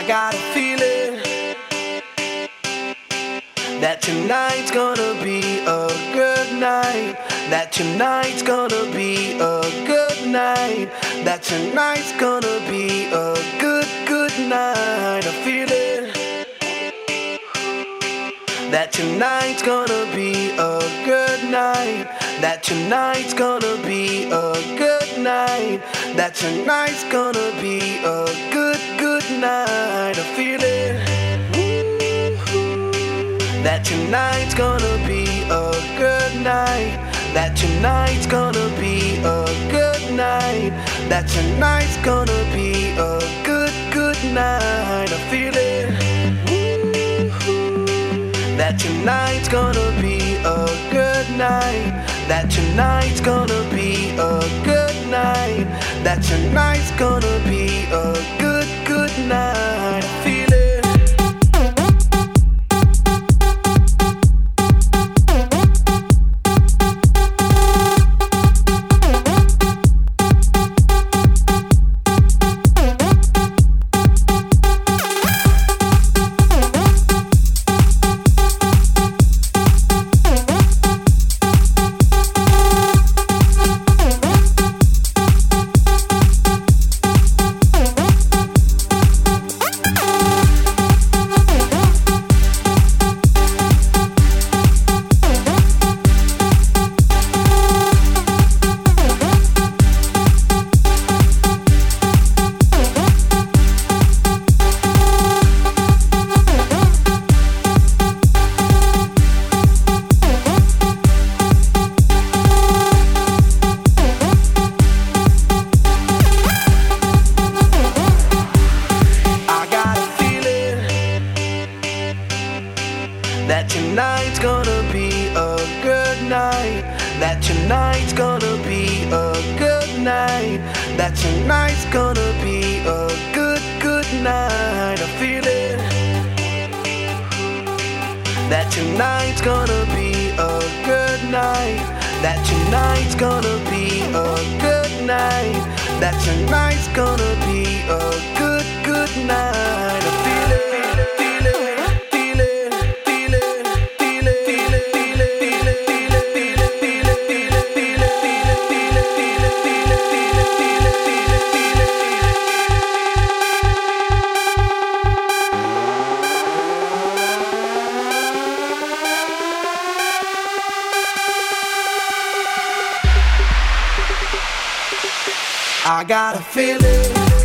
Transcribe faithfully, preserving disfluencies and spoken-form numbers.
I got a feeling that tonight's gonna be a good night. That tonight's gonna be a good night. That tonight's gonna be a good, good night. I feel it. That tonight's gonna be a good night. That tonight's gonna be a good night. That tonight's gonna be a good, good night. I feel it. That tonight's gonna be a good night. That tonight's gonna be a good night. That tonight's gonna be a good, good night. I feel it. That tonight's gonna be a good night. That tonight's gonna be a good night. That tonight's gonna be a good, good night. I feel it. That tonight's gonna be a good night. That tonight's gonna be a good night. That tonight's gonna be a good, good night. I feel it. That tonight's gonna be a good night. That tonight's gonna be a good night. That tonight's gonna be a good, good night. I feel it. I got a feeling.